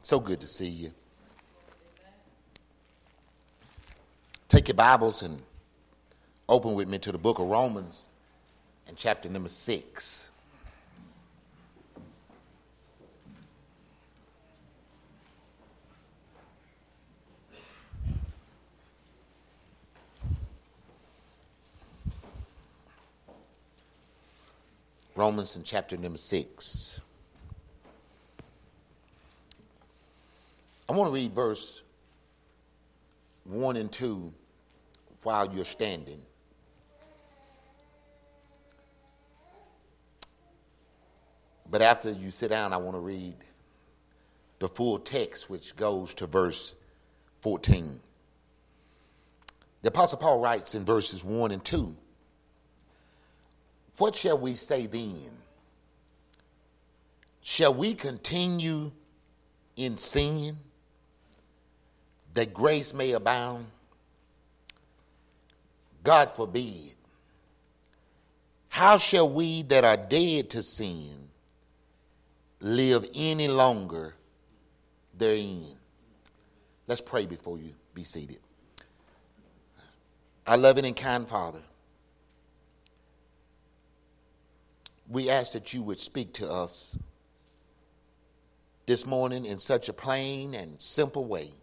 So good to see you. Take your Bibles and open with me to the book of Romans and chapter number 6. Romans in chapter number 6. I want to read verse 1 and 2 while you're standing. But after you sit down, I want to read the full text, which goes to verse 14. The Apostle Paul writes in verses 1 and 2, "What shall we say then? Shall we continue in sin, that grace may abound? God forbid. How shall we that are dead to sin live any longer therein?" Let's pray before you be seated. Our loving and kind Father, we ask that you would speak to us this morning in such a plain and simple way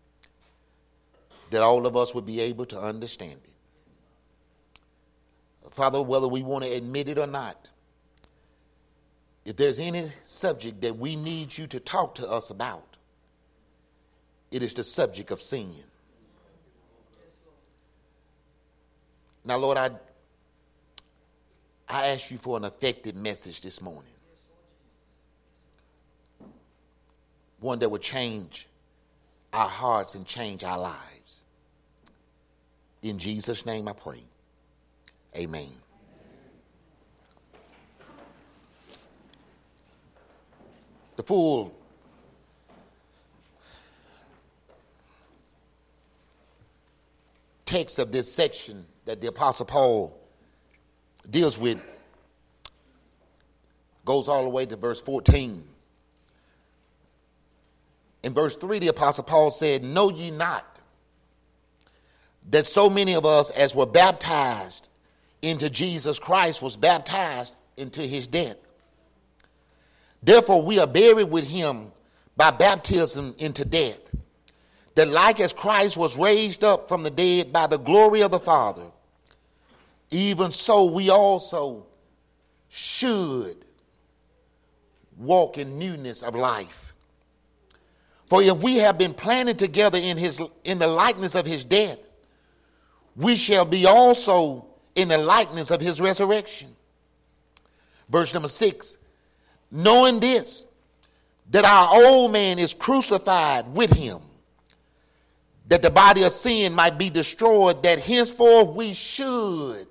that all of us would be able to understand it. Father, whether we want to admit it or not, if there's any subject that we need you to talk to us about, it is the subject of sin. Now, Lord, I ask you for an effective message this morning. One that would change our hearts and change our lives. In Jesus' name I pray. Amen. The full text of this section that the Apostle Paul deals with goes all the way to verse 14. In verse 3, the Apostle Paul said, "Know ye not that so many of us as were baptized into Jesus Christ was baptized into his death? Therefore we are buried with him by baptism into death, that like as Christ was raised up from the dead by the glory of the Father, even so we also should walk in newness of life. For if we have been planted together in the likeness of his death, we shall be also in the likeness of his resurrection." Verse number 6, "Knowing this, that our old man is crucified with him, that the body of sin might be destroyed, that henceforth we should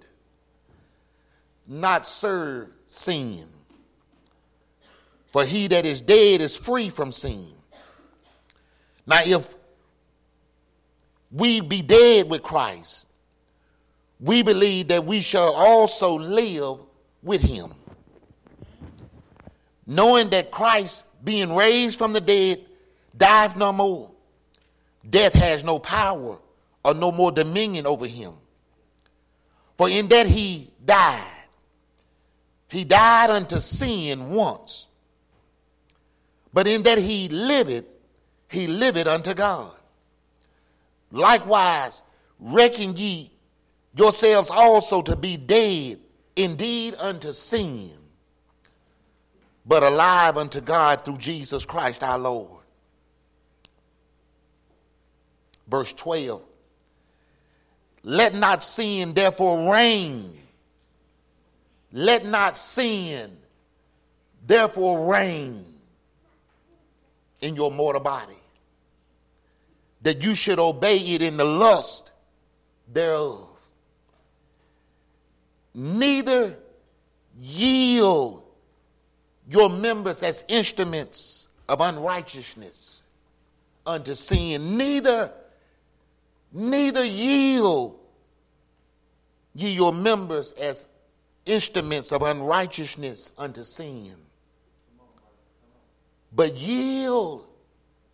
not serve sin. For he that is dead is free from sin. Now if we be dead with Christ, we believe that we shall also live with him. Knowing that Christ, being raised from the dead, dieth no more. Death has no power or no more dominion over him. For in that he died unto sin once. But in that he liveth unto God. Likewise, reckon ye yourselves also to be dead indeed unto sin, but alive unto God through Jesus Christ our Lord." Verse 12, "Let not sin therefore reign. Let not sin therefore reign in your mortal body, that you should obey it in the lust thereof. Neither yield your members as instruments of unrighteousness unto sin. Neither yield ye your members as instruments of unrighteousness unto sin, but yield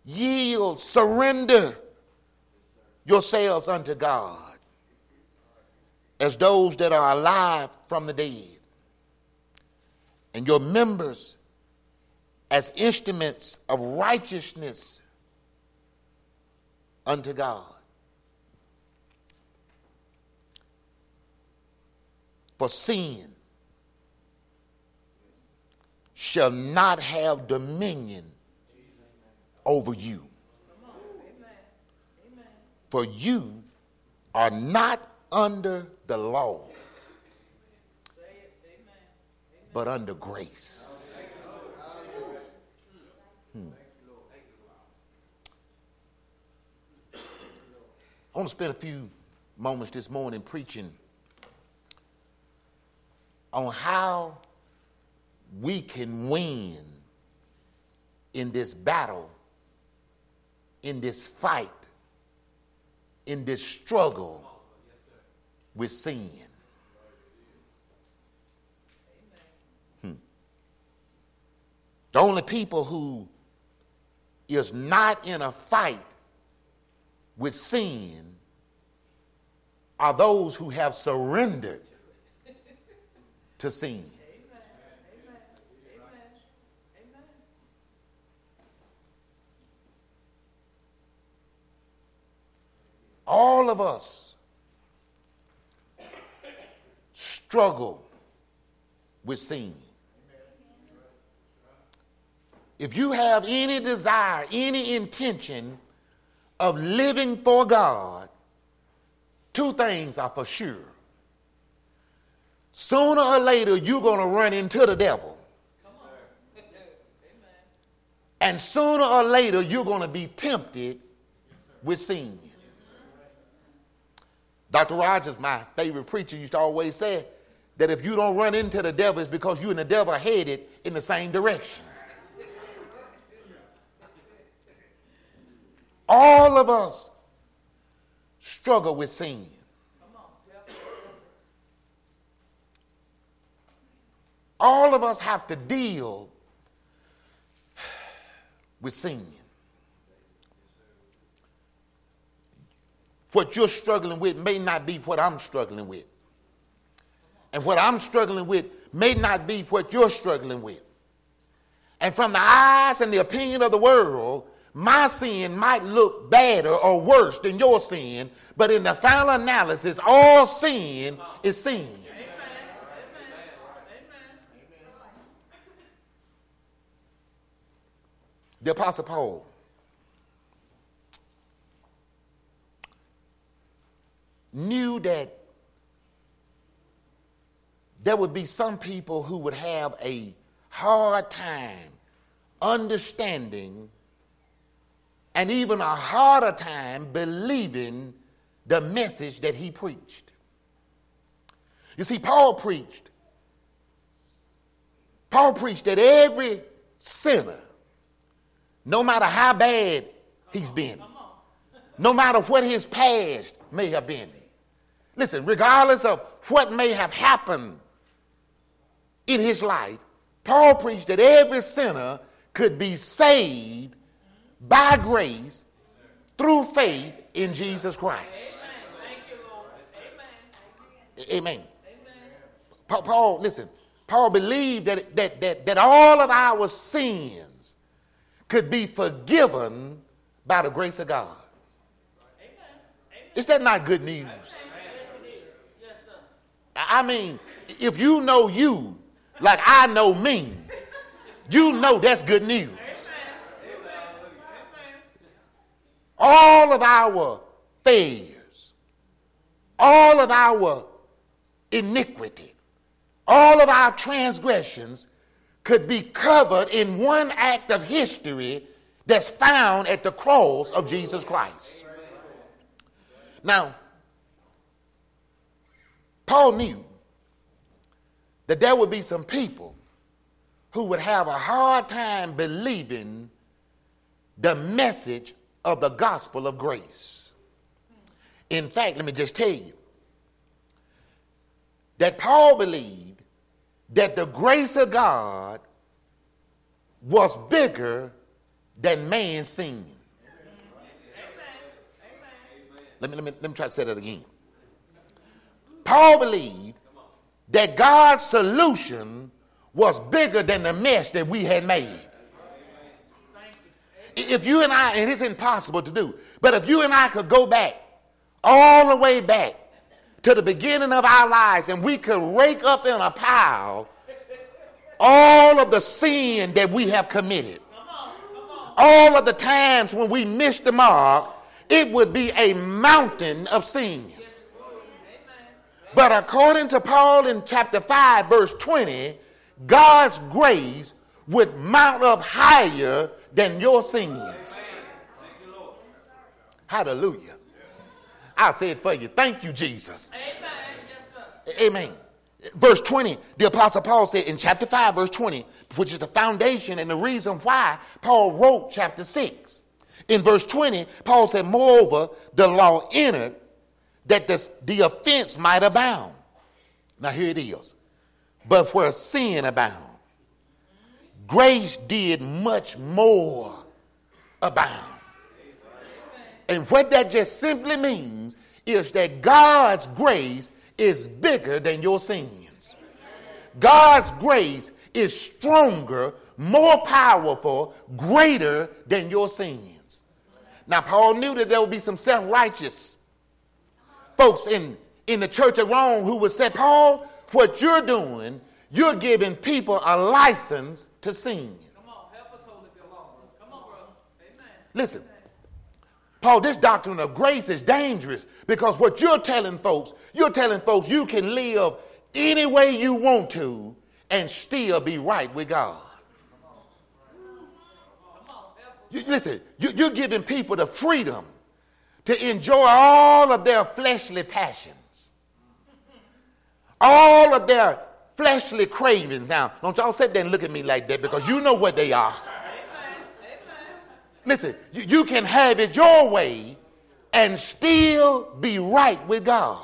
yield, surrender yourselves unto God as those that are alive from the dead, and your members as instruments of righteousness unto God. For sin shall not have dominion over you. For you are not under the law, but under grace. I want to spend a few moments this morning preaching on how we can win in this battle, in this fight, in this struggle with sin. The only people who is not in a fight with sin are those who have surrendered to sin. All of us struggle with sin. If you have any desire, any intention of living for God, two things are for sure. Sooner or later, you're going to run into the devil. And sooner or later, you're going to be tempted with sin. Dr. Rogers, my favorite preacher, used to always say that if you don't run into the devil, it's because you and the devil are headed in the same direction. All of us struggle with sin. All of us have to deal with sin. What you're struggling with may not be what I'm struggling with. And what I'm struggling with may not be what you're struggling with. And from the eyes and the opinion of the world, my sin might look badder or worse than your sin, but in the final analysis, all sin is sin. The Apostle Paul knew that there would be some people who would have a hard time understanding and even a harder time believing the message that he preached. You see, Paul preached that every sinner, no matter how bad he's been, no matter what his past may have been, listen, regardless of what may have happened in his life, Paul preached that every sinner could be saved by grace through faith in Jesus Christ. Amen. Paul, listen, Paul believed that all of our sins could be forgiven by the grace of God. Is that not good news? I mean, if you know you like I know me, you know that's good news. All of our failures, all of our iniquity, all of our transgressions could be covered in one act of history that's found at the cross of Jesus Christ. Now, Paul knew that there would be some people who would have a hard time believing the message of the gospel of grace. In fact, let me just tell you that Paul believed that the grace of God was bigger than man's sin. Let me try to say that again. Paul believed that God's solution was bigger than the mess that we had made. If you and I, and it's impossible to do, but if you and I could go back, all the way back to the beginning of our lives, and we could rake up in a pile all of the sin that we have committed, all of the times when we missed the mark, it would be a mountain of sin. But according to Paul in chapter 5, verse 20, God's grace would mount up higher than your sins. Hallelujah. I'll say it for you. Thank you, Jesus. Amen. Verse 20, the Apostle Paul said in chapter 5, verse 20, which is the foundation and the reason why Paul wrote chapter 6. In verse 20, Paul said, moreover, the law entered that the offense might abound. Now here it is. But where sin abound, grace did much more abound. And what that just simply means is that God's grace is bigger than your sins. God's grace is stronger, more powerful, greater than your sins. Now, Paul knew that there would be some self-righteous folks in the church of Rome who would say, Paul, what you're doing, you're giving people a license to sin. Come on, help us hold it to the law. Come on, brother. Amen. Listen, Paul, this doctrine of grace is dangerous because what you're telling folks you can live any way you want to and still be right with God. Listen, you're giving people the freedom to enjoy all of their fleshly passions, all of their fleshly cravings. Now, don't y'all sit there and look at me like that because you know what they are. Listen, you can have it your way and still be right with God.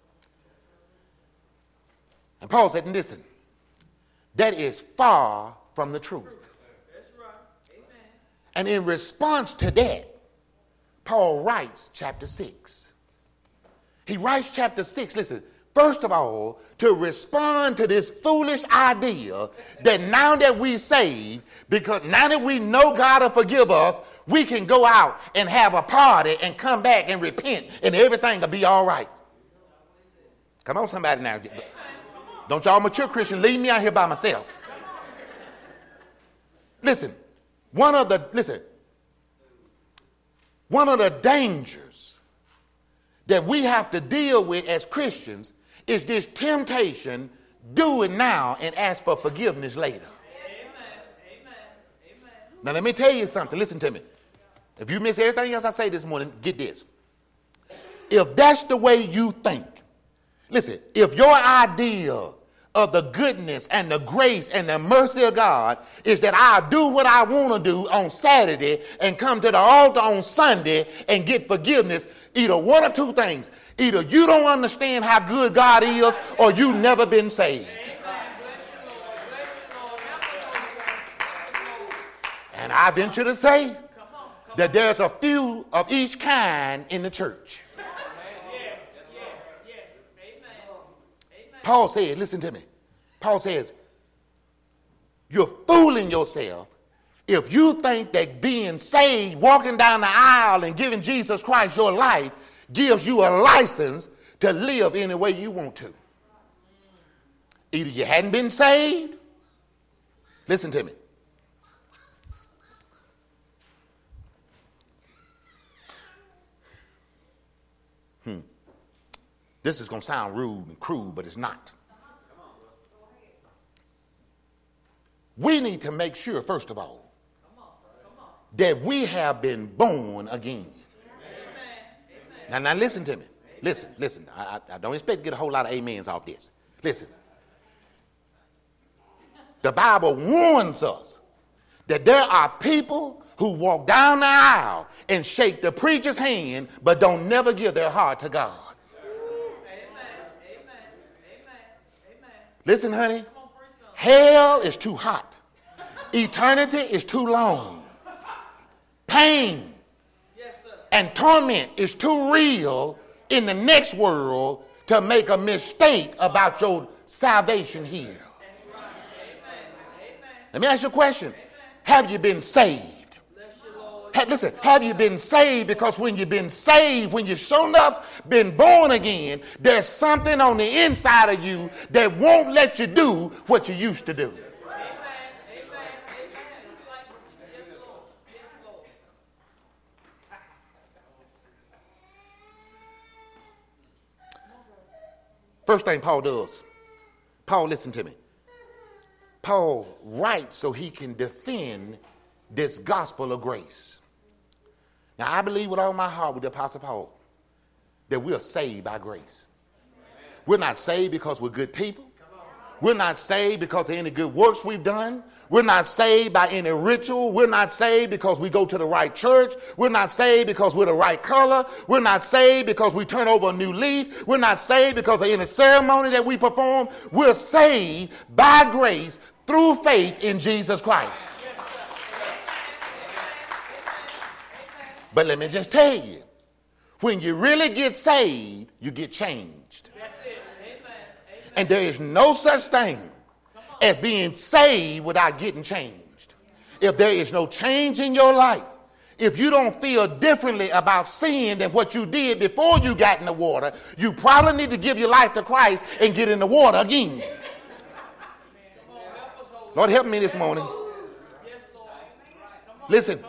And Paul said, listen, that is far from the truth. That's right. Amen. And in response to that, Paul writes chapter 6. He writes chapter 6, listen, first of all, to respond to this foolish idea that now that we're saved, because now that we know God will forgive us, we can go out and have a party and come back and repent and everything will be all right. Come on, somebody now. Don't y'all mature Christians leave me out here by myself. Listen, one of the dangers that we have to deal with as Christians is this temptation, do it now and ask for forgiveness later. Amen. Now let me tell you something. Listen to me. If you miss everything else I say this morning, get this. If that's the way you think, listen, if your idea of the goodness and the grace and the mercy of God is that I'll do what I want to do on Saturday and come to the altar on Sunday and get forgiveness, either one or two things. Either you don't understand how good God is or you've never been saved. And I venture to say that there's a few of each kind in the church. Paul said, listen to me. Paul says, you're fooling yourself if you think that being saved, walking down the aisle and giving Jesus Christ your life gives you a license to live any way you want to. Either you hadn't been saved. Listen to me. This is going to sound rude and crude, but it's not. We need to make sure, first of all, that we have been born again. Now listen to me. Listen. I don't expect to get a whole lot of amens off this. Listen. The Bible warns us that there are people who walk down the aisle and shake the preacher's hand, but don't never give their heart to God. Listen, honey, hell is too hot. Eternity is too long. Pain And torment is too real in the next world to make a mistake about your salvation here. Let me ask you a question. Have you been saved? Listen, have you been saved? Because when you've been saved, when you've shown up, been born again, there's something on the inside of you that won't let you do what you used to do. First thing Paul does, Paul, listen to me. Paul writes so he can defend this gospel of grace. Now, I believe with all my heart with the Apostle Paul that we are saved by grace. We're not saved because we're good people. We're not saved because of any good works we've done. We're not saved by any ritual. We're not saved because we go to the right church. We're not saved because we're the right color. We're not saved because we turn over a new leaf. We're not saved because of any ceremony that we perform. We're saved by grace through faith in Jesus Christ. But let me just tell you, when you really get saved, you get changed. And there is no such thing as being saved without getting changed. If there is no change in your life, if you don't feel differently about sin than what you did before you got in the water, you probably need to give your life to Christ and get in the water again. Lord, help me this morning. Listen.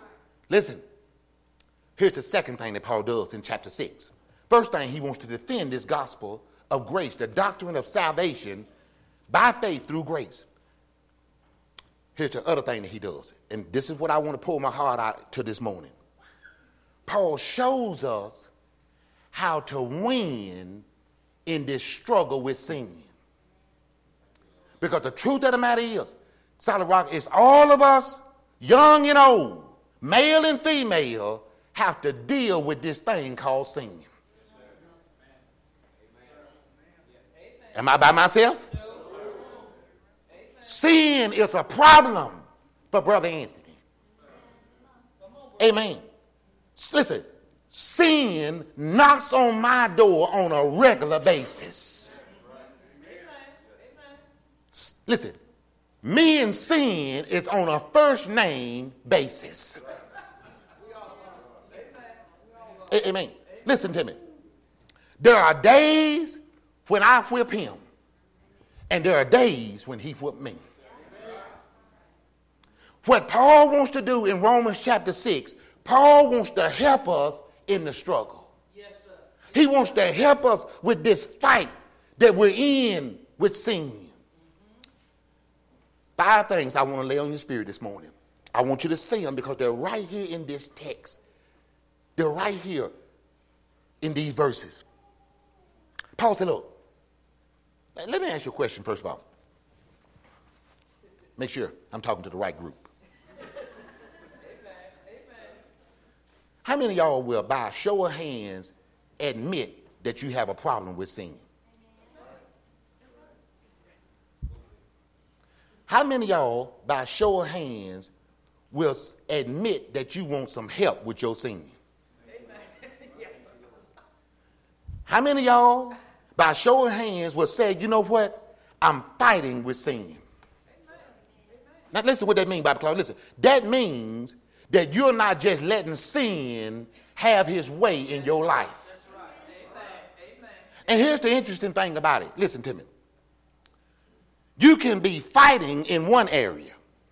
Here's the second thing that Paul does in chapter 6. First thing, he wants to defend this gospel of grace, the doctrine of salvation by faith through grace. Here's the other thing that he does, and this is what I want to pull my heart out to this morning. Paul shows us how to win in this struggle with sin. Because the truth of the matter is, Solid Rock, is all of us, young and old, male and female, have to deal with this thing called sin. Am I by myself? Sin is a problem for Brother Anthony. Amen. Listen, sin knocks on my door on a regular basis. Listen, me and sin is on a first name basis. Amen. Listen to me. There are days when I whip him, and there are days when he whip me. What Paul wants to do in Romans chapter 6, Paul wants to help us in the struggle. Yes, sir. He wants to help us with this fight that we're in with sin. 5 things I want to lay on your spirit this morning. I want you to see them because they're right here in this text. They're right here in these verses. Paul said, look, let me ask you a question first of all. Make sure I'm talking to the right group. How many of y'all will, by a show of hands, admit that you have a problem with sin? How many of y'all, by a show of hands, will admit that you want some help with your sin? How many of y'all, by a show of hands, will say, you know what? I'm fighting with sin. Now listen what that means, Bible Claude. Listen, that means that you're not just letting sin have his way in your life. And here's the interesting thing about it. Listen to me. You can be fighting in one area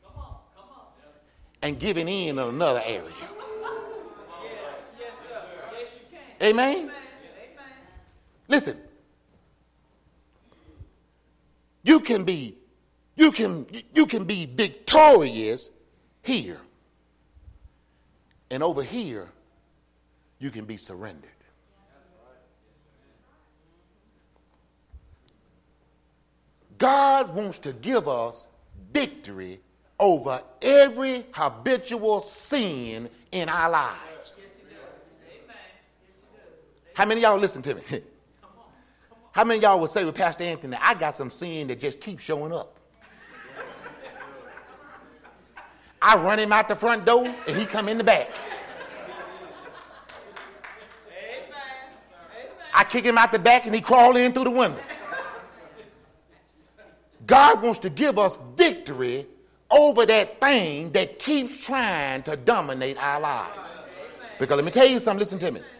and giving in another area. Amen? Listen. You can be victorious here. And over here, you can be surrendered. God wants to give us victory over every habitual sin in our lives. How many of y'all listen to me? How many of y'all would say with Pastor Anthony, I got some sin that just keeps showing up? I run him out the front door and he come in the back. I kick him out the back and he crawl in through the window. God wants to give us victory over that thing that keeps trying to dominate our lives. Because let me tell you something, listen to me.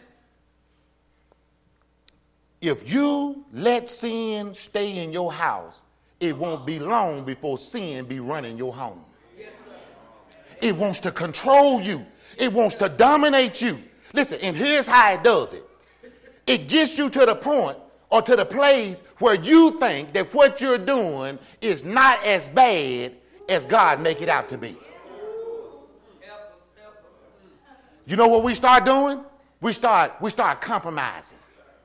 If you let sin stay in your house, it won't be long before sin be running your home. It wants to control you. It wants to dominate you. Listen, and here's how it does it. It gets you to the point or to the place where you think that what you're doing is not as bad as God make it out to be. You know what we start doing? We start compromising.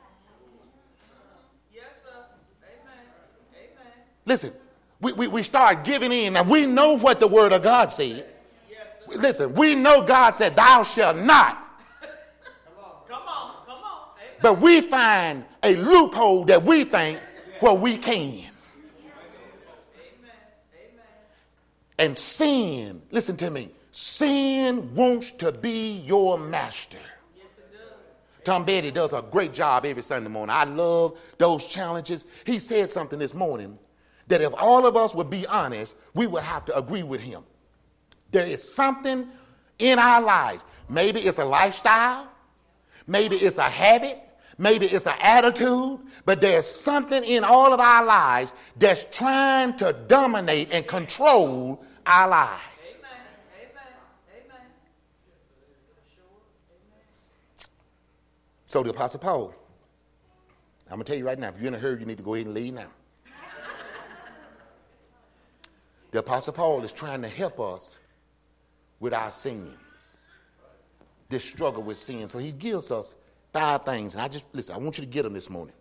Yes, sir. Amen. Amen. Listen, we start giving in. Now we know what the word of God said. Yes, sir. Listen, we know God said, thou shalt not. Come on. Amen. But we find a loophole that we think where we can. Amen. And sin, listen to me, sin wants to be your master. Yes, it does. Tom Betty does a great job every Sunday morning. I love those challenges. He said something this morning that if all of us would be honest, we would have to agree with him. There is something in our lives. Maybe it's a lifestyle. Maybe it's a habit. Maybe it's an attitude. But there's something in all of our lives that's trying to dominate and control our lives. Amen. So the Apostle Paul, I'm going to tell you right now, if you're in a hurry, you need to go ahead and leave now. The Apostle Paul is trying to help us with our sin, this struggle with sin. So he gives us 5 things. And I want you to get them this morning.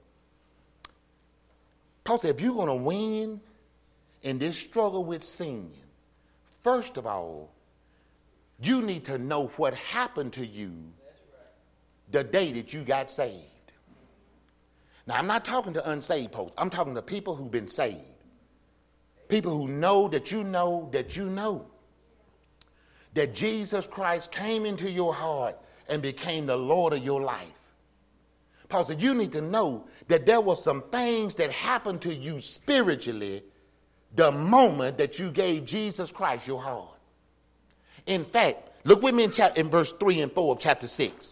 Paul said, if you're going to win in this struggle with sin, first of all, you need to know what happened to you the day that you got saved. Now, I'm not talking to unsaved folks. I'm talking to people who've been saved. People who know that you know that you know that Jesus Christ came into your heart and became the Lord of your life. Paul said, you need to know that there were some things that happened to you spiritually the moment that you gave Jesus Christ your heart. In fact, look with me in verse 3 and 4 of chapter 6.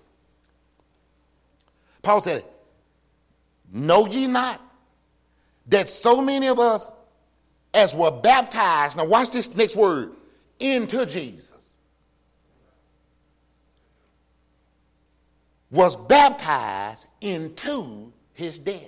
Paul said, know ye not that so many of us as were baptized, now watch this next word, into Jesus, was baptized into his death.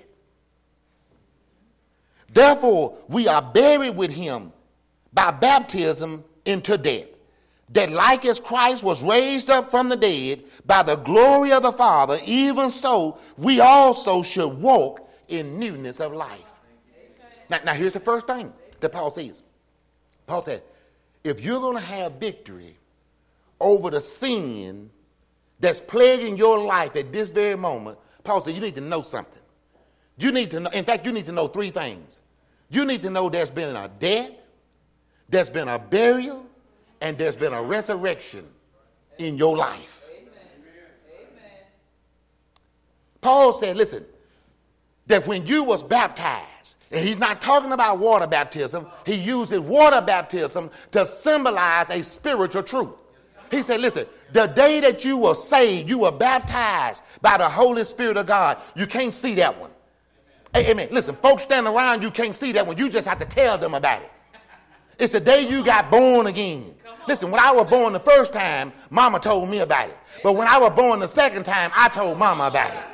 Therefore, we are buried with him by baptism into death, that like as Christ was raised up from the dead by the glory of the Father, even so we also should walk in newness of life. Now here's the first thing that Paul says. Paul said, if you're going to have victory over the sin that's plaguing your life at this very moment, Paul said, you need to know something. You need to know, in fact, you need to know 3 things. You need to know there's been a death, there's been a burial, and there's been a resurrection in your life. Amen. Paul said, listen, that when you was baptized, and he's not talking about water baptism, he uses water baptism to symbolize a spiritual truth. He said, listen, the day that you were saved, you were baptized by the Holy Spirit of God. You can't see that one. Amen. Listen, folks standing around, you can't see that one. You just have to tell them about it. It's the day you got born again. Listen, when I was born the first time, Mama told me about it. But when I was born the second time, I told Mama about it.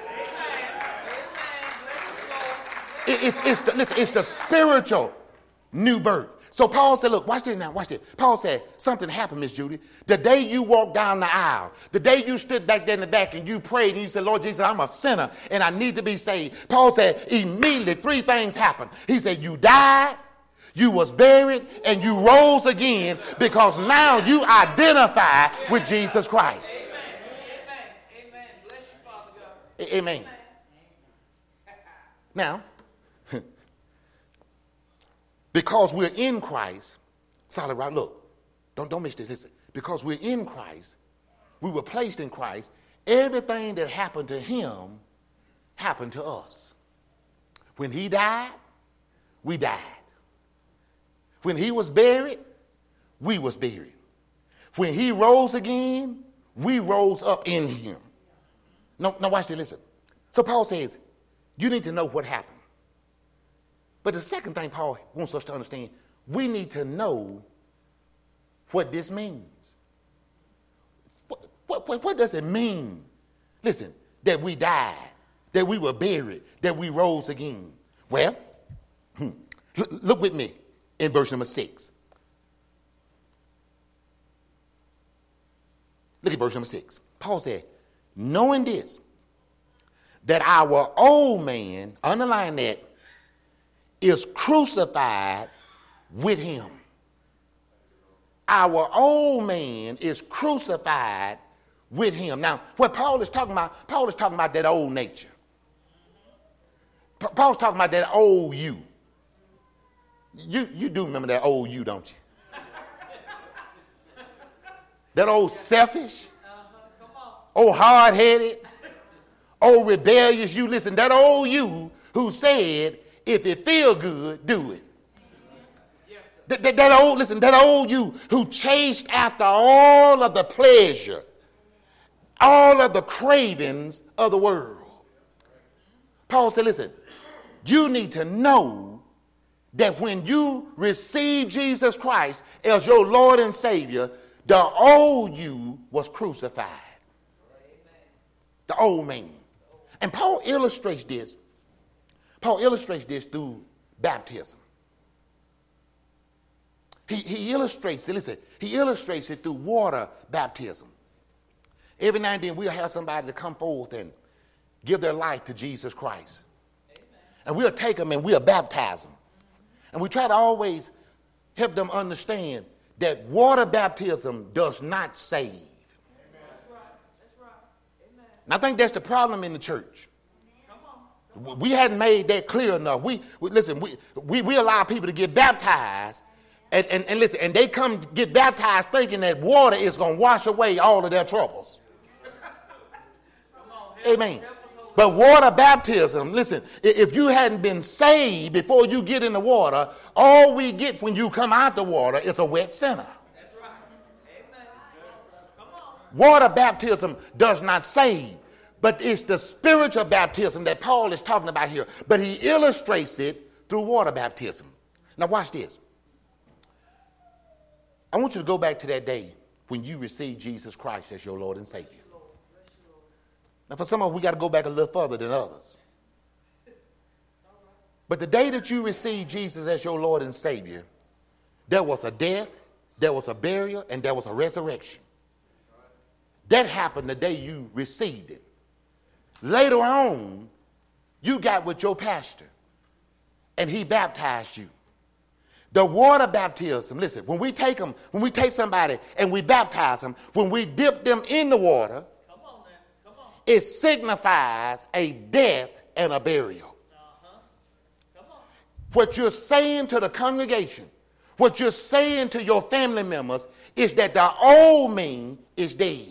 It's the spiritual new birth. So Paul said, look, watch this now, watch this. Paul said, something happened, Miss Judy. The day you walked down the aisle, the day you stood back there in the back and you prayed and you said, Lord Jesus, I'm a sinner and I need to be saved. Paul said, immediately 3 things happened. He said, you died, you was buried, and you rose again because now you identify with Jesus Christ. Amen. Bless you, Father God. Amen. Now, because we're in Christ, solid rock, look, don't miss this. Listen. Because we're in Christ, we were placed in Christ, everything that happened to him happened to us. When he died, we died. When he was buried, we was buried. When he rose again, we rose up in him. Now watch this, listen. So Paul says, you need to know what happened. But the second thing Paul wants us to understand, we need to know what this means. What does it mean? Listen, that we died, that we were buried, that we rose again. Well, look with me in verse number 6. Look at verse number 6. Paul said, knowing this, that our old man, underline that, is crucified with him. Our old man is crucified with him. Now, what Paul is talking about that old nature. Paul's talking about that old you. You do remember that old you, don't you? That old selfish, old hard-headed, old rebellious you. Listen, that old you who said, if it feel good, do it. That old you who chased after all of the pleasure, all of the cravings of the world. Paul said, listen, you need to know that when you receive Jesus Christ as your Lord and Savior, the old you was crucified. The old man. And Paul illustrates this. Paul illustrates this through baptism. He illustrates it, listen, he illustrates it through water baptism. Every now and then we'll have somebody to come forth and give their life to Jesus Christ. Amen. And we'll take them and we'll baptize them. And we try to always help them understand that water baptism does not save. Amen. That's right. That's right. Amen. And I think that's the problem in the church. Come on. We hadn't made that clear enough. We allow people to get baptized. And listen, and they come get baptized thinking that water is going to wash away all of their troubles. Amen. But water baptism, listen, if you hadn't been saved before you get in the water, all we get when you come out the water is a wet sinner. That's right. Amen. Come on. Water baptism does not save, but it's the spiritual baptism that Paul is talking about here. But he illustrates it through water baptism. Now watch this. I want you to go back to that day when you received Jesus Christ as your Lord and Savior. Now, for some of us, we got to go back a little further than others. But the day that you received Jesus as your Lord and Savior, there was a death, there was a burial, and there was a resurrection. That happened the day you received it. Later on, you got with your pastor, and he baptized you. The water baptism, listen, when we take somebody and we baptize them, when we dip them in the water, it signifies a death and a burial. What you're saying to the congregation, what you're saying to your family members is that the old me is dead.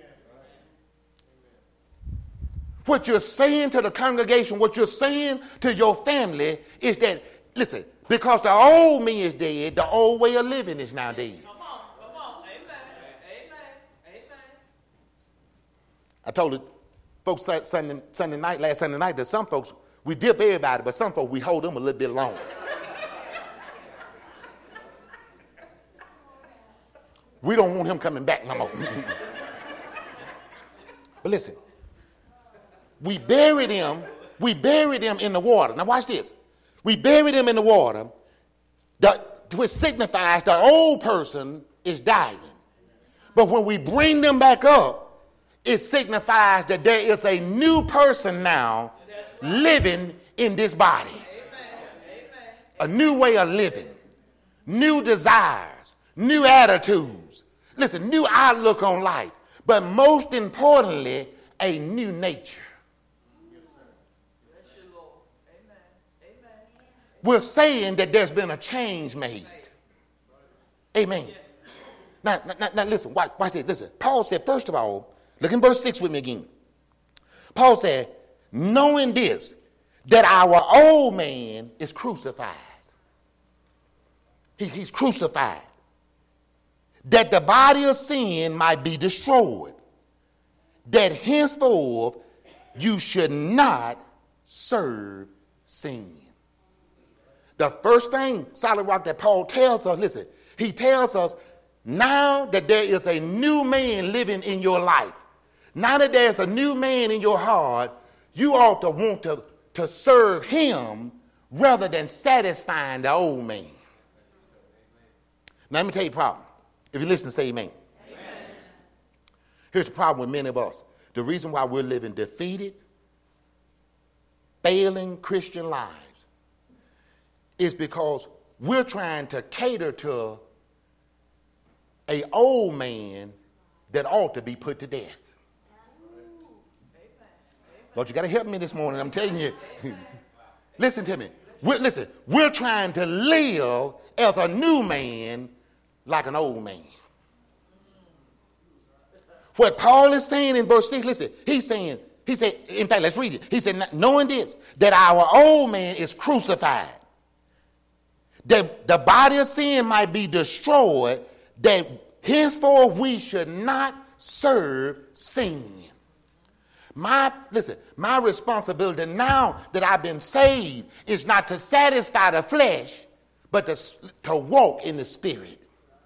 What you're saying to the congregation, what you're saying to your family is that, listen, because the old me is dead, the old way of living is now dead. Come on. Amen. I told the folks last Sunday night that some folks, we dip everybody, but some folks, we hold them a little bit longer. We don't want him coming back no more. But listen, we buried him in the water. Now watch this. We buried him in the water, which signifies the old person is dying. But when we bring them back up, it signifies that there is a new person now living in this body. A new way of living, new desires, new attitudes. Listen, new outlook on life. But most importantly, a new nature. We're saying that there's been a change made. Amen. Now listen, watch this. Listen, Paul said, first of all, look in verse 6 with me again. Paul said, knowing this, that our old man is crucified. He's crucified. That the body of sin might be destroyed. That henceforth you should not serve sin. The first thing, Solid Rock, that Paul tells us, listen, he tells us now that there is a new man living in your life. Now that there's a new man in your heart, you ought to want to serve him rather than satisfying the old man. Now let me tell you the problem. If you listen, say amen. Amen. Here's the problem with many of us. The reason why we're living defeated, failing Christian lives is because we're trying to cater to an old man that ought to be put to death. Lord, you got to help me this morning. I'm telling you. Listen to me. We're trying to live as a new man like an old man. What Paul is saying in verse 6, listen, he said, in fact, let's read it. He said, knowing this, that our old man is crucified, that the body of sin might be destroyed, that henceforth we should not serve sin. My responsibility now that I've been saved is not to satisfy the flesh, but to walk in the spirit.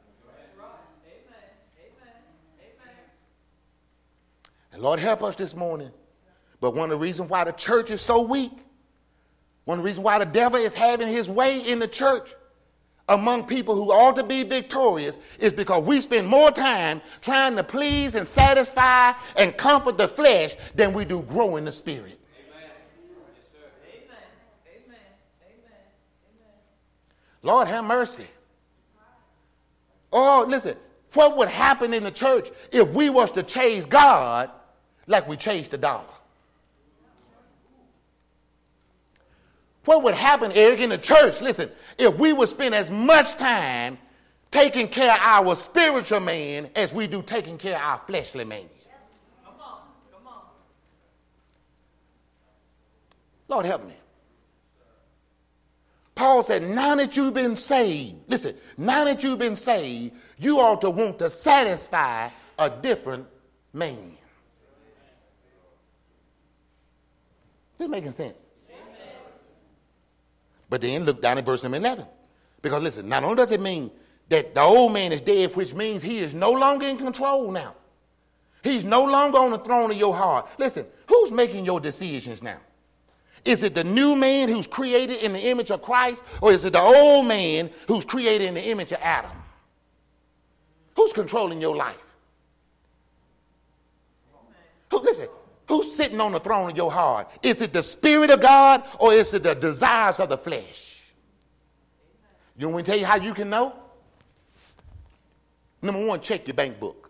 And Lord, help us this morning. But one of the reasons why the church is so weak, one of the reasons why the devil is having his way in the church among people who ought to be victorious is because we spend more time trying to please and satisfy and comfort the flesh than we do grow in the spirit. Amen. Yes, sir. Amen. Amen. Amen. Amen. Lord, have mercy. Oh, listen, what would happen in the church if we was to chase God like we chased the dollar? What would happen, Eric, in the church, listen, if we would spend as much time taking care of our spiritual man as we do taking care of our fleshly man? Come on, come on. Lord, help me. Paul said, now that you've been saved, listen, now that you've been saved, you ought to want to satisfy a different man. This is making sense. But then look down at verse number 11. Because listen, not only does it mean that the old man is dead, which means he is no longer in control now. He's no longer on the throne of your heart. Listen, who's making your decisions now? Is it the new man who's created in the image of Christ, or is it the old man who's created in the image of Adam? Who's controlling your life? Listen, who's sitting on the throne of your heart? Is it the Spirit of God, or is it the desires of the flesh? You want me to tell you how you can know? Number one, check your bank book.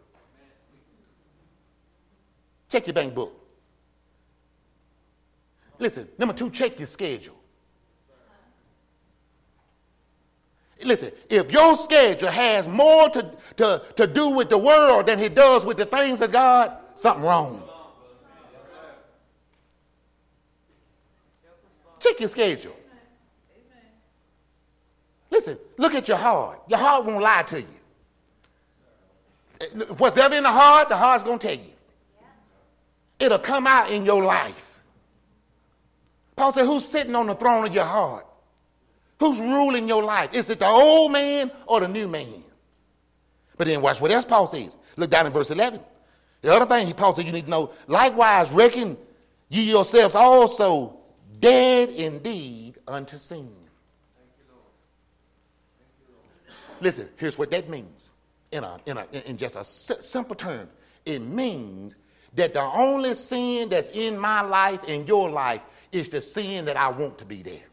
Check your bank book. Listen, number two, check your schedule. Listen, if your schedule has more to do with the world than it does with the things of God, something wrong. Check your schedule. Listen, look at your heart. Your heart won't lie to you. What's ever in the heart's going to tell you. It'll come out in your life. Paul said, who's sitting on the throne of your heart? Who's ruling your life? Is it the old man or the new man? But then watch what else Paul says. Look down in verse 11. The other thing Paul said you need to know, likewise reckon ye yourselves also dead indeed unto sin. Listen, here's what that means in just a simple term. It means that the only sin that's in my life and your life is the sin that I want to be there.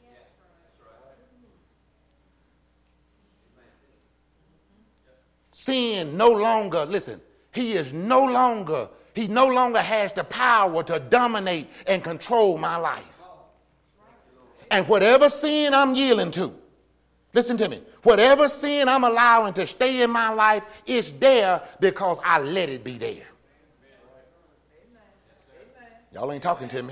Sin no longer, listen, he no longer has the power to dominate and control my life. And whatever sin I'm yielding to, listen to me, whatever sin I'm allowing to stay in my life is there because I let it be there. Y'all ain't talking to me.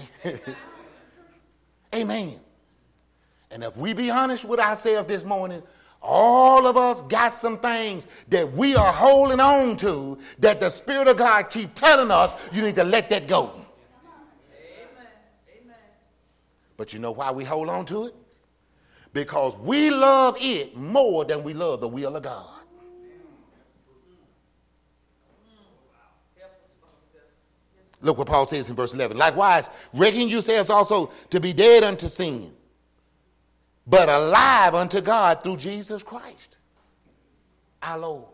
Amen. And if we be honest with ourselves this morning, all of us got some things that we are holding on to that the Spirit of God keep telling us you need to let that go. Amen. Amen. But you know why we hold on to it? Because we love it more than we love the will of God. Look what Paul says in verse 11. Likewise, reckon yourselves also to be dead unto sin, but alive unto God through Jesus Christ, our Lord.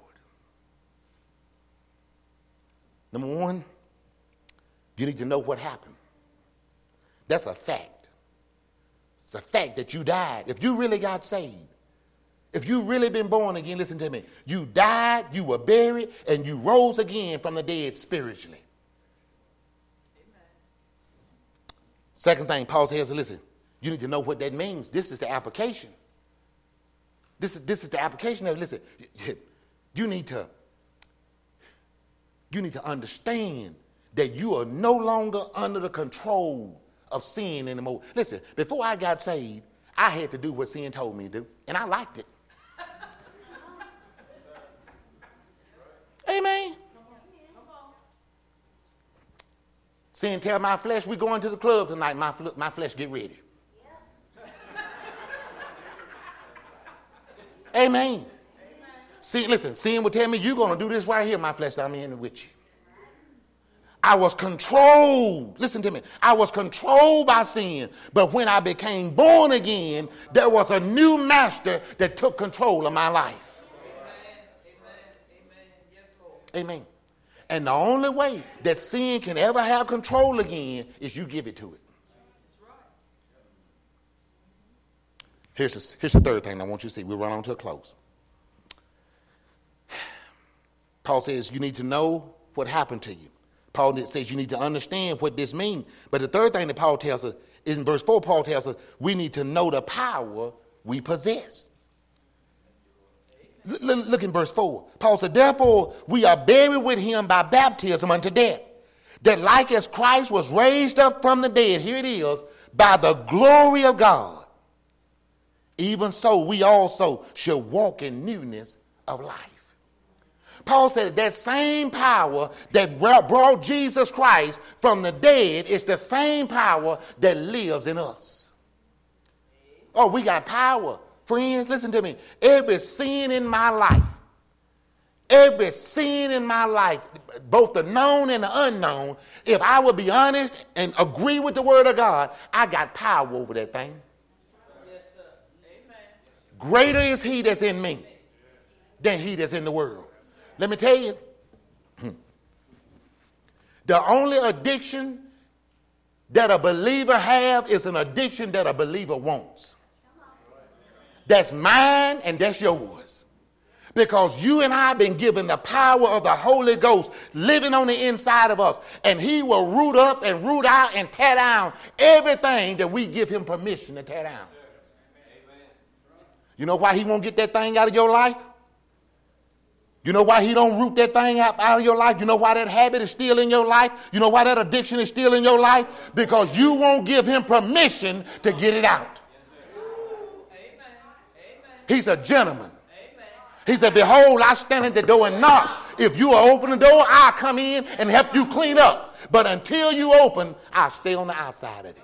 Number one, you need to know what happened. That's a fact. It's a fact that you died. If you really got saved, if you really been born again, listen to me. You died, you were buried, and you rose again from the dead spiritually. Second thing, Paul tells us, listen, you need to know what that means. This is the application. This is the application of, listen, you need to understand that you are no longer under the control of sin anymore. Listen, before I got saved, I had to do what sin told me to do, and I liked it. Amen. Sin tell my flesh, we going to the club tonight. My flesh, get ready. Amen. See, listen, sin would tell me, you're going to do this right here, my flesh. I'm in with you. I was controlled. Listen to me. I was controlled by sin. But when I became born again, there was a new master that took control of my life. Amen. Amen. Yes, Lord. Amen. And the only way that sin can ever have control again is you give it to it. Here's the third thing I want you to see. We'll run on to a close. Paul says you need to know what happened to you. Paul says you need to understand what this means. But the third thing that Paul tells us is in verse 4, Paul tells us we need to know the power we possess. Look in verse 4. Paul said, therefore, we are buried with him by baptism unto death, that like as Christ was raised up from the dead, here it is, by the glory of God, even so we also should walk in newness of life. Paul said that same power that brought Jesus Christ from the dead is the same power that lives in us. Oh, we got power. Friends, listen to me. Every sin in my life, both the known and the unknown, if I would be honest and agree with the word of God, I got power over that thing. Yes, sir. Amen. Greater is he that's in me than he that's in the world. Let me tell you, the only addiction that a believer have is an addiction that a believer wants. That's mine and that's yours. Because you and I have been given the power of the Holy Ghost living on the inside of us. And he will root up and root out and tear down everything that we give him permission to tear down. You know why he won't get that thing out of your life? You know why he don't root that thing out of your life? You know why that habit is still in your life? You know why that addiction is still in your life? Because you won't give him permission to get it out. He's a gentleman. He said, behold, I stand at the door and knock. If you will open the door, I'll come in and help you clean up. But until you open, I'll stay on the outside of it.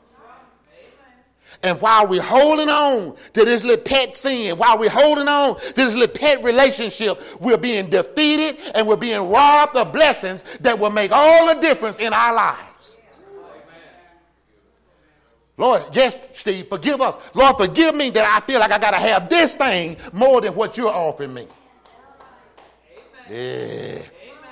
And while we're holding on to this little pet sin, while we're holding on to this little pet relationship, we're being defeated and we're being robbed of blessings that will make all the difference in our lives. Lord, yes, Steve, forgive us. Lord, forgive me that I feel like I got to have this thing more than what you're offering me. Yeah.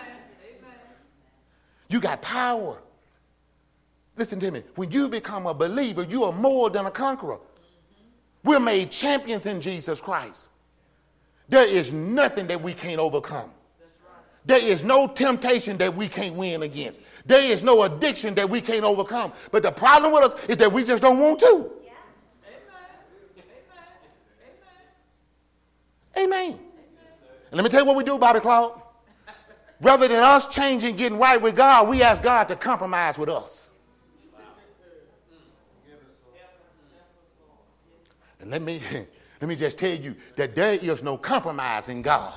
You got power. Listen to me. When you become a believer, you are more than a conqueror. We're made champions in Jesus Christ. There is nothing that we can't overcome. There is no temptation that we can't win against. There is no addiction that we can't overcome. But the problem with us is that we just don't want to. Amen. And let me tell you what we do, Bobby Claude. Rather than us changing, getting right with God, we ask God to compromise with us. And let me let me just tell you that there is no compromise in God.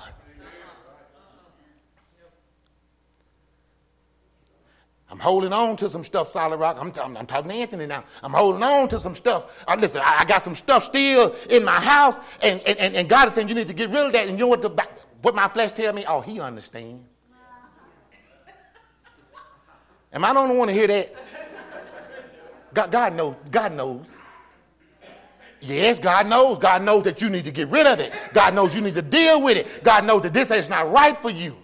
I'm holding on to some stuff, Solid Rock. I'm talking to Anthony now. I'm holding on to some stuff. Listen, I got some stuff still in my house, and God is saying you need to get rid of that. And you know what my flesh tell me? Oh, he understands. And I don't want to hear that. God knows. God knows. Yes, God knows. God knows that you need to get rid of it. God knows you need to deal with it. God knows that this is not right for you.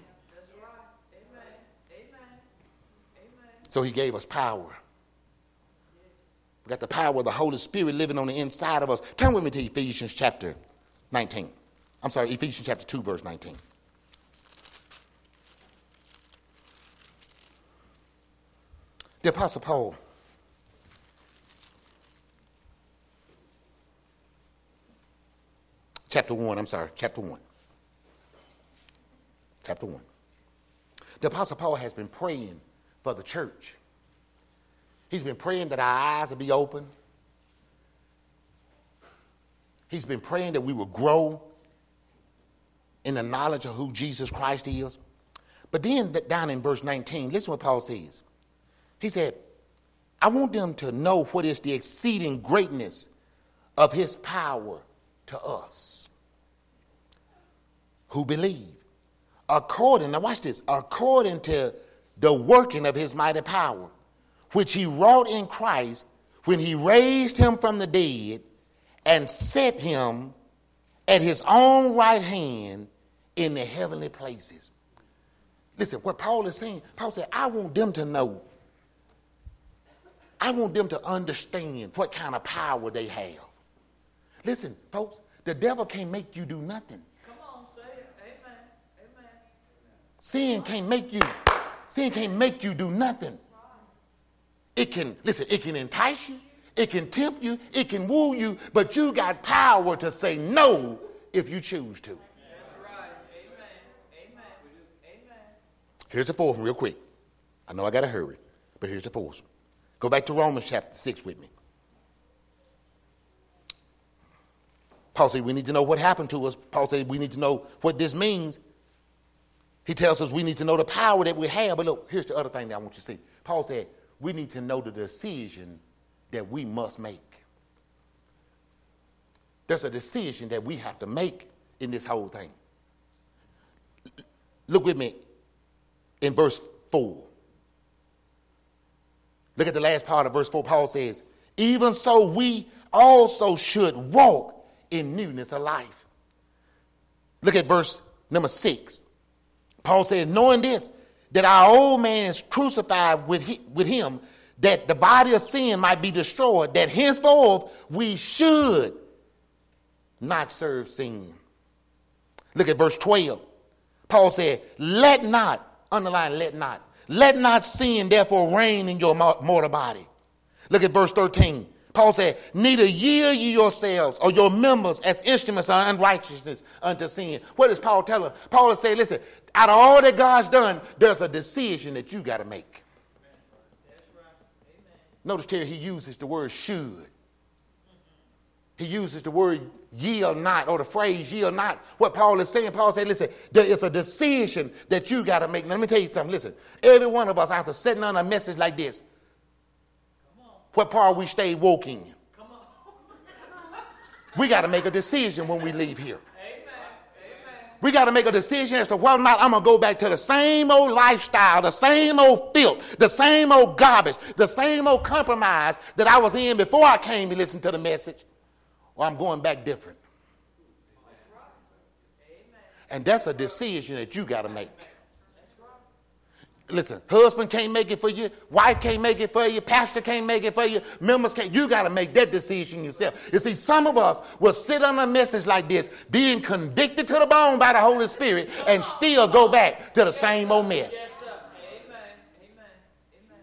So he gave us power. We got the power of the Holy Spirit living on the inside of us. Turn with me to Ephesians chapter 19. I'm sorry, Ephesians chapter 2, verse 19. The Apostle Paul chapter 1. The Apostle Paul has been praying for the church. He's been praying that our eyes will be open. He's been praying that we will grow in the knowledge of who Jesus Christ is. But then down in verse 19, listen what Paul says. He said, I want them to know what is the exceeding greatness of his power to us who believe. Now watch this, according to the working of his mighty power, which he wrought in Christ when he raised him from the dead and set him at his own right hand in the heavenly places. Listen, what Paul is saying, Paul said, I want them to know. I want them to understand what kind of power they have. Listen, folks, the devil can't make you do nothing. Come on, say it. Amen. Amen. Sin can't make you do nothing. It can entice you, it can tempt you, it can woo you, but you got power to say no if you choose to. That's right. Amen. Amen. Amen. Here's the fourth one real quick. I know I got to hurry, but here's the fourth one. Go back to Romans chapter 6 with me. Paul said we need to know what happened to us. Paul said we need to know what this means. He tells us we need to know the power that we have. But look, here's the other thing that I want you to see. Paul said we need to know the decision that we must make. There's a decision that we have to make in this whole thing. Look with me in verse 4. Look at the last part of verse 4. Paul says, even so we also should walk in newness of life. Look at verse number 6. Paul says, knowing this, that our old man is crucified with him, that the body of sin might be destroyed, that henceforth we should not serve sin. Look at verse 12. Paul said, let not, underline let not sin therefore reign in your mortal body. Look at verse 13. Paul said, neither yield ye yourselves or your members as instruments of unrighteousness unto sin. What does Paul tell us? Paul is saying, listen, out of all that God's done, there's a decision that you got to make. Notice here he uses the word should. He uses the word yield not, or the phrase yield not. What Paul is saying, Paul said, listen, there is a decision that you got to make. Now, let me tell you something. Listen, every one of us, after sitting on a message like this, what part we stay woke in? We got to make a decision when we leave here. We got to make a decision as to whether or not I'm going to go back to the same old lifestyle, the same old filth, the same old garbage, the same old compromise that I was in before I came to listen to the message, or I'm going back different. And that's a decision that you got to make. Listen, husband can't make it for you, wife can't make it for you, pastor can't make it for you, members can't. You got to make that decision yourself. You see, some of us will sit on a message like this, being convicted to the bone by the Holy Spirit, and still go back to the same old mess. Yes, amen. Amen. Amen.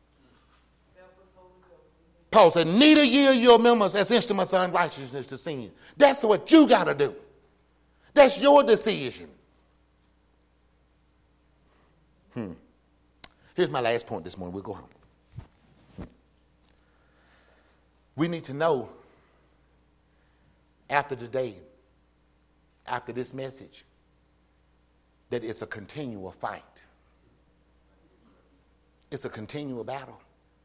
Paul said, neither yield your members as instruments of unrighteousness to sin. That's what you got to do. That's your decision. Here's my last point this morning. We'll go home. We need to know after today, after this message, that it's a continual fight. It's a continual battle.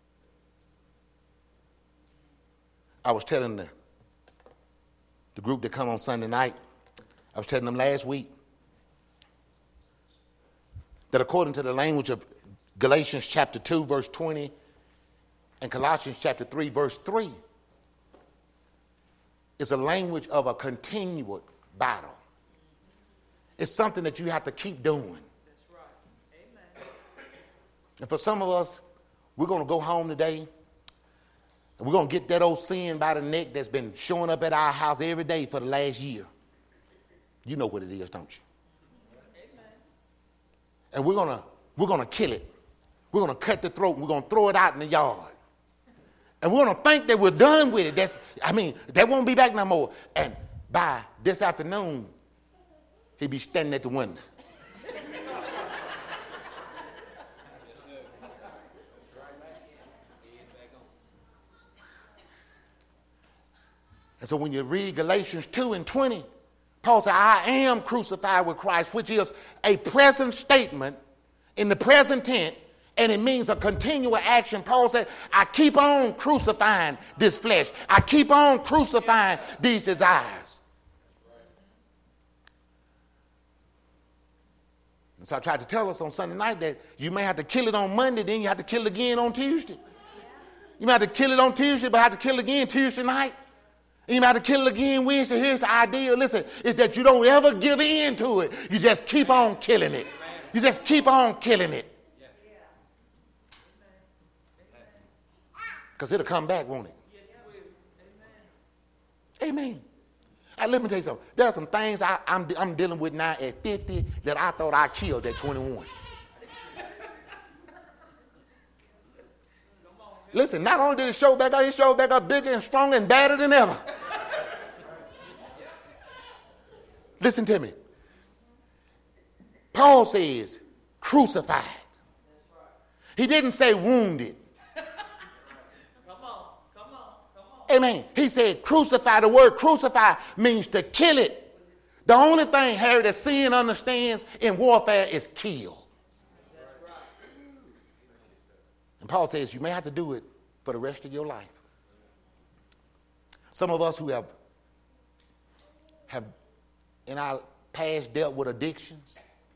I was telling the group that come on Sunday night, I was telling them last week that according to the language of Galatians chapter 2, verse 20, and Colossians chapter 3, verse 3, it's a language of a continual battle. It's something that you have to keep doing. That's right. Amen. And for some of us, we're going to go home today and we're going to get that old sin by the neck that's been showing up at our house every day for the last year. You know what it is, don't you? Amen. And we're going to kill it. We're going to cut the throat and we're going to throw it out in the yard. And we're going to think that we're done with it. That won't be back no more. And by this afternoon, he'll be standing at the window. And so when you read Galatians 2 and 20, Paul said, I am crucified with Christ, which is a present statement in the present tense, and it means a continual action. Paul said, I keep on crucifying this flesh. I keep on crucifying these desires. And so I tried to tell us on Sunday night that you may have to kill it on Monday, then you have to kill it again on Tuesday. You may have to kill it on Tuesday, but have to kill it again Tuesday night. And you might have to kill it again Wednesday. Here's the idea. Listen, is that you don't ever give in to it. You just keep on killing it. You just keep on killing it. Because it'll come back, won't it? Yes, it will. Amen. Let me tell you something. There are some things I'm dealing with now at 50 that I thought I killed at 21. Listen, not only did it show back up, it showed back up bigger and stronger and badder than ever. Listen to me. Paul says crucified. He didn't say wounded. Come on. Amen. He said crucify. The word crucify means to kill it. The only thing, Harry, that sin understands in warfare is kill. And Paul says you may have to do it for the rest of your life. Some of us who have in our past dealt with addictions,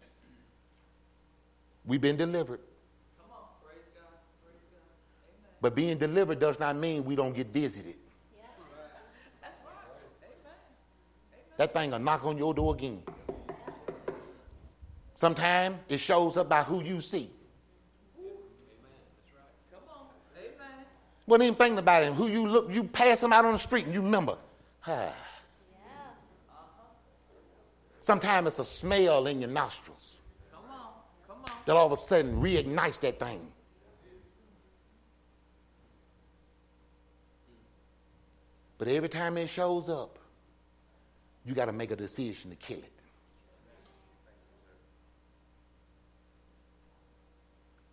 we've been delivered. Come on. Praise God. Amen. But being delivered does not mean we don't get visited. Yeah. That's right. Amen. That thing will knock on your door again. Sometimes it shows up by who you see. Wasn't even thinking about it. Who you look, you pass them out on the street and you remember. Sometimes it's a smell in your nostrils. Come on. That all of a sudden reignites that thing. But every time it shows up, you got to make a decision to kill it.